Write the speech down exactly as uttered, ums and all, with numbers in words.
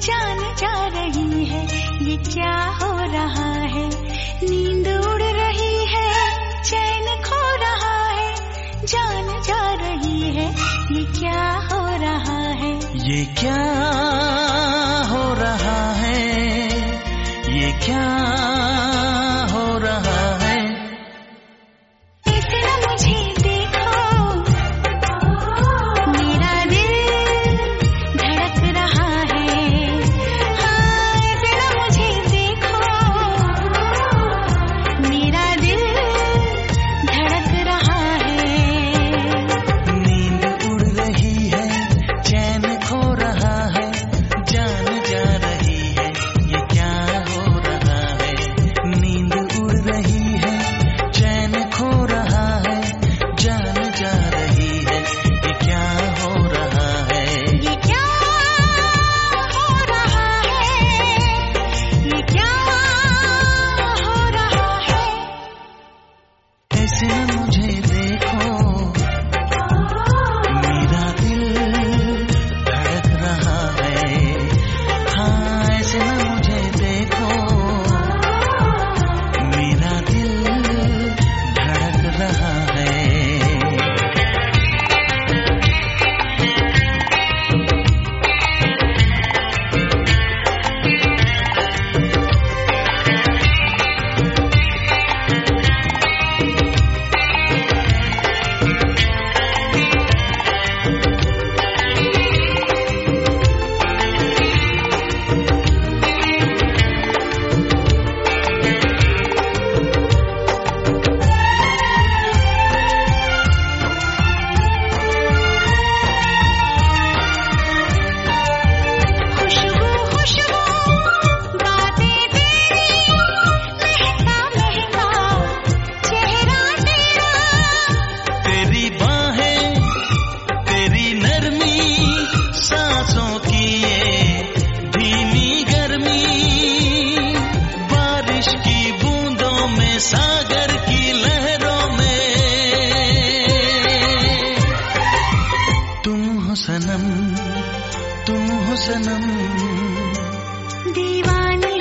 जान जा रही है, ये क्या हो रहा है। नींद उड़ रही है, चैन खो रहा है, जान जा रही है, ये क्या हो रहा है। ये क्या हो रहा है, ये क्या हो रहा है। ऐसे न मुझे देखो, मेरा दिल धड़क रहा है। हाँ, ऐसे न मुझे देखो, मेरा दिल धड़क रहा है। नींद उड़ रही है, चैन खो रहा है, जान जा रही है, ये क्या हो रहा है। नींद उड़ रही है, चैन खो रहा है, जान जा रही है, ये क्या हो रहा है। ये क्या हो रहा है, ये क्या हो रहा है। ऐसे न मुझे देखो, मेरा दिल धड़क रहा है। हाँ, ऐसे न मुझे देखो, मेरा दिल धड़क रहा है। खुशबू खुशबू बातें तेरी, महका महका चेहरा तेरा। तेरी बाहें, तेरी नरमी, सांसों की ये धीमी गर्मी, बारिश की बूंदों में, सागर की लहरों में। तुम हो सनम, तुम हो सनम। दीवानी